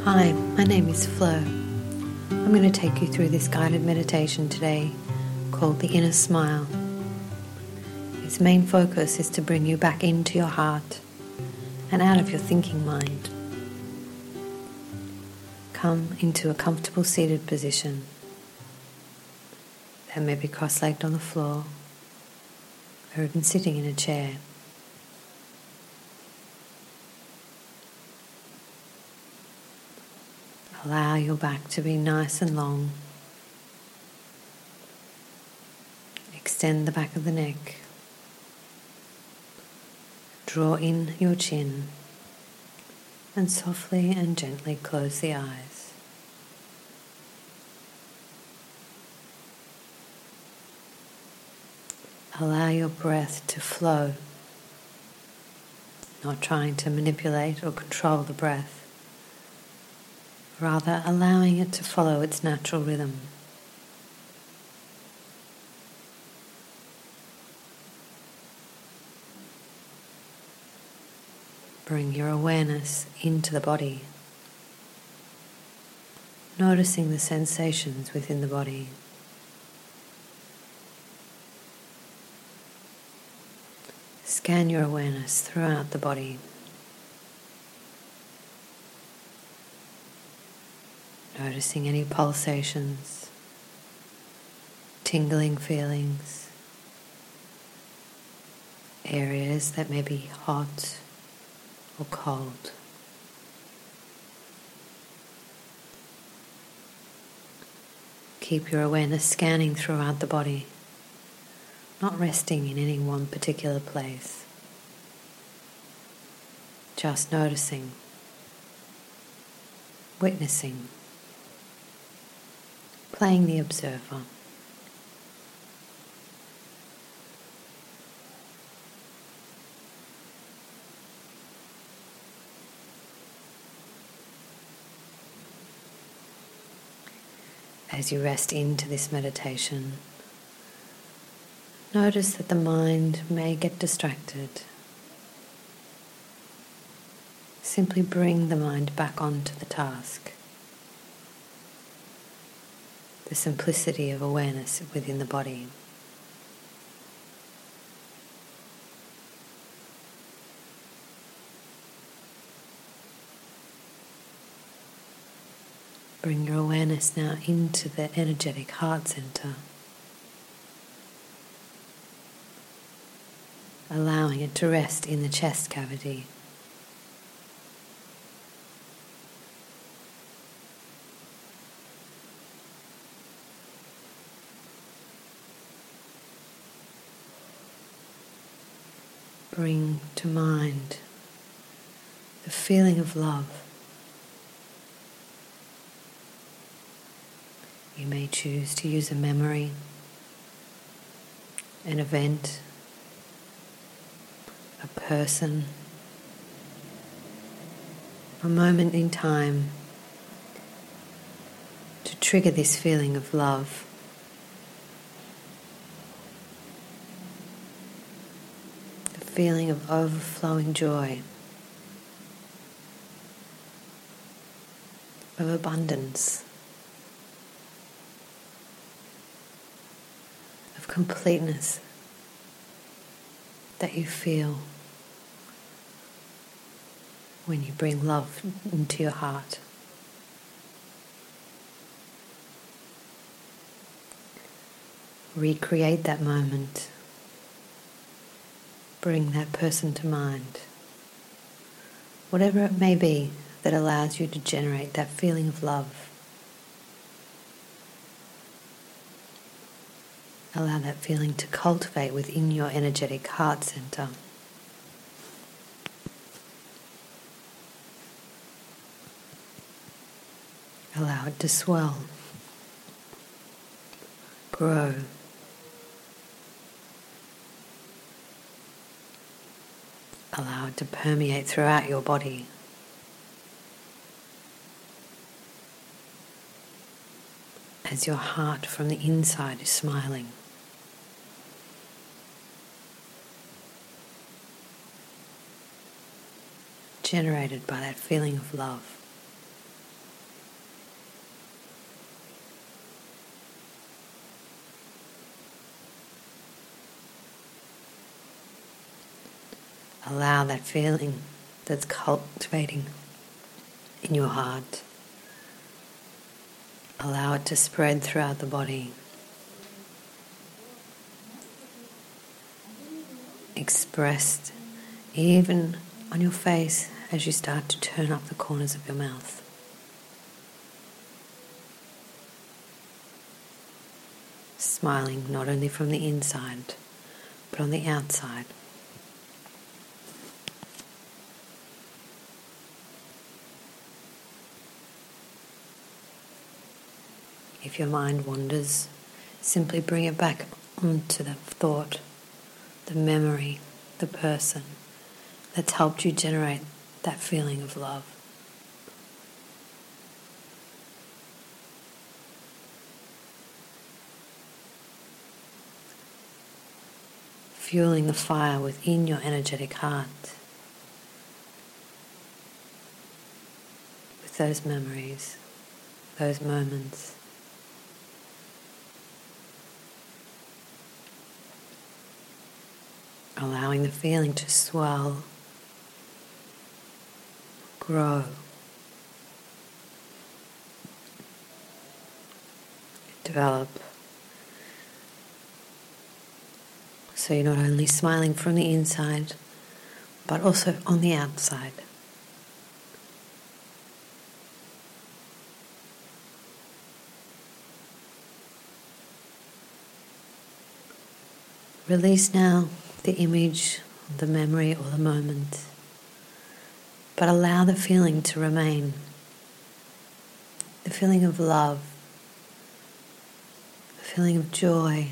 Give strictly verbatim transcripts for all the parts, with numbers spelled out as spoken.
Hi, my name is Flo. I'm going to take you through this guided meditation today called the Inner Smile. Its main focus is to bring you back into your heart and out of your thinking mind. Come into a comfortable seated position that may be cross-legged on the floor or even sitting in a chair. Allow your back to be nice and long. Extend the back of the neck. Draw in your chin and softly and gently close the eyes. Allow your breath to flow, not trying to manipulate or control the breath. Rather allowing it to follow its natural rhythm. Bring your awareness into the body, noticing the sensations within the body. Scan your awareness throughout the body. Noticing any pulsations, tingling feelings, areas that may be hot or cold. Keep your awareness scanning throughout the body, not resting in any one particular place. Just noticing, witnessing, playing the observer. As you rest into this meditation, notice that the mind may get distracted. Simply bring the mind back onto the task. The simplicity of awareness within the body. Bring your awareness now into the energetic heart center, allowing it to rest in the chest cavity. Bring to mind the feeling of love. You may choose to use a memory, an event, a person, a moment in time to trigger this feeling of love. The feeling of overflowing joy, of abundance, of completeness that you feel when you bring love into your heart. Recreate that moment. Bring that person to mind. Whatever it may be that allows you to generate that feeling of love. Allow that feeling to cultivate within your energetic heart center. Allow it to swell, grow, allow it to permeate throughout your body. As your heart from the inside is smiling. Generated by that feeling of love. Allow that feeling that's cultivating in your heart. Allow it to spread throughout the body. Expressed even on your face as you start to turn up the corners of your mouth. Smiling not only from the inside, but on the outside. If your mind wanders, simply bring it back onto the thought, the memory, the person that's helped you generate that feeling of love. Fueling the fire within your energetic heart with those memories, those moments. Allowing the feeling to swell, grow, develop. So you're not only smiling from the inside, but also on the outside. Release now the image, the memory or the moment, but allow the feeling to remain. The feeling of love, the feeling of joy,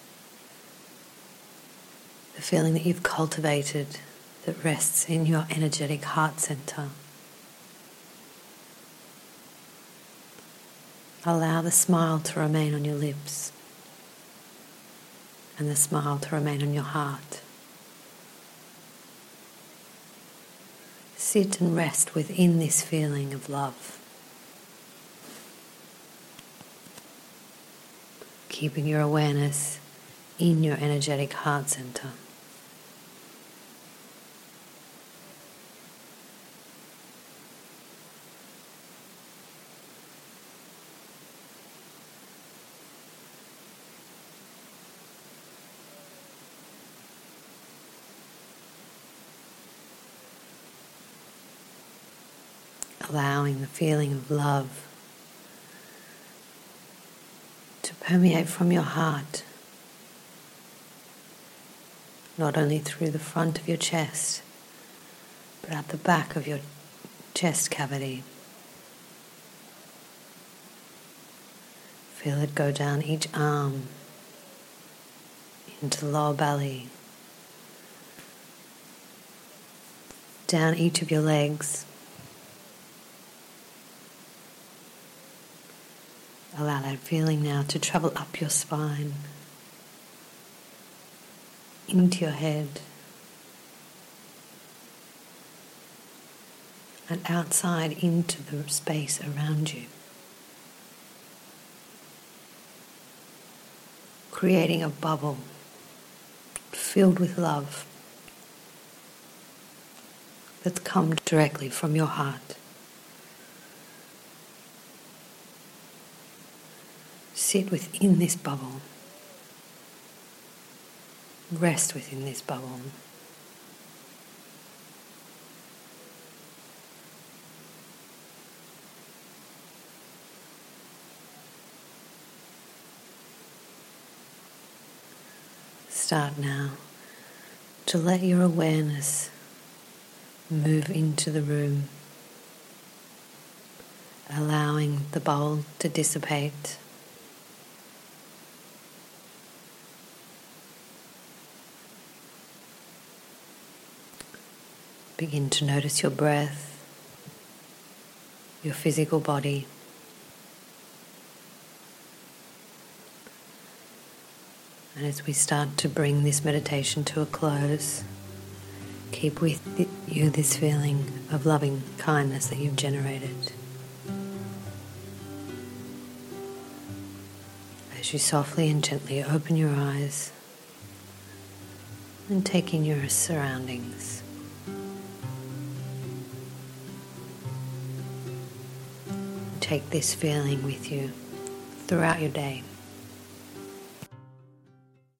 the feeling that you've cultivated that rests in your energetic heart center. Allow the smile to remain on your lips and the smile to remain on your heart. Sit and rest within this feeling of love, keeping your awareness in your energetic heart center. Allowing the feeling of love to permeate from your heart, not only through the front of your chest, but at the back of your chest cavity. Feel it go down each arm, into the lower belly, down each of your legs. Allow that feeling now to travel up your spine, into your head, and outside into the space around you, creating a bubble filled with love that's come directly from your heart. Sit within this bubble. Rest within this bubble. Start now to let your awareness move into the room, allowing the bubble to dissipate. Begin to notice your breath, your physical body. And as we start to bring this meditation to a close, keep with you this feeling of loving kindness that you've generated. As you softly and gently open your eyes and take in your surroundings. take this feeling with you throughout your day.